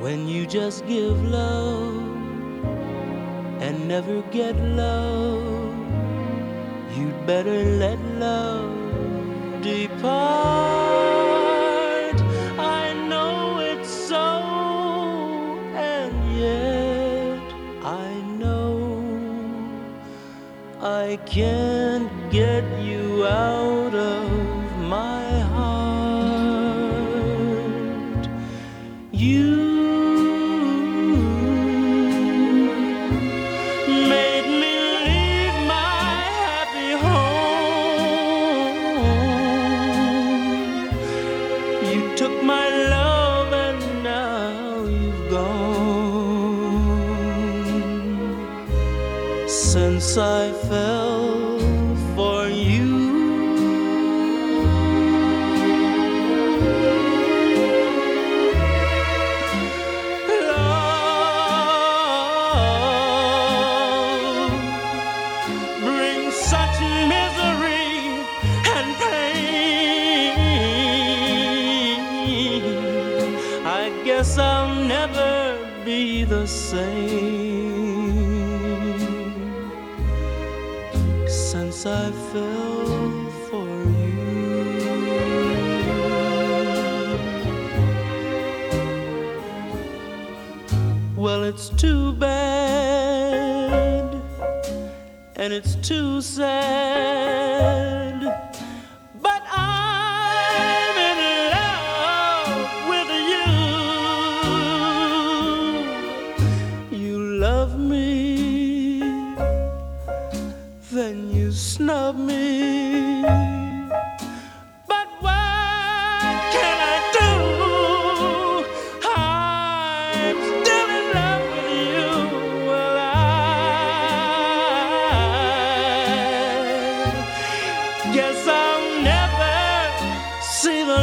when you just give love and never get love, you'd better let love depart. I know it's so, and yet I know I can't get you out of my heart. You made me leave my happy home. You took my love and now you've gone. Since I fell for you, such misery and pain. I guess I'll never be the same since I fell for you. Well, it's too bad, and it's too sad, but I'm in love with you. You love me, then you snub me, but what can I do? I'm still in love with you. Well, guess I'll never see the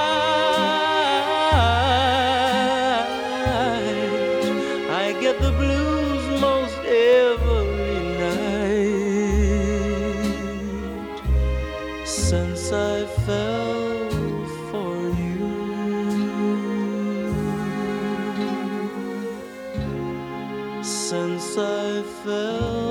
light. I get the blues most every night since I fell for you. Since I fell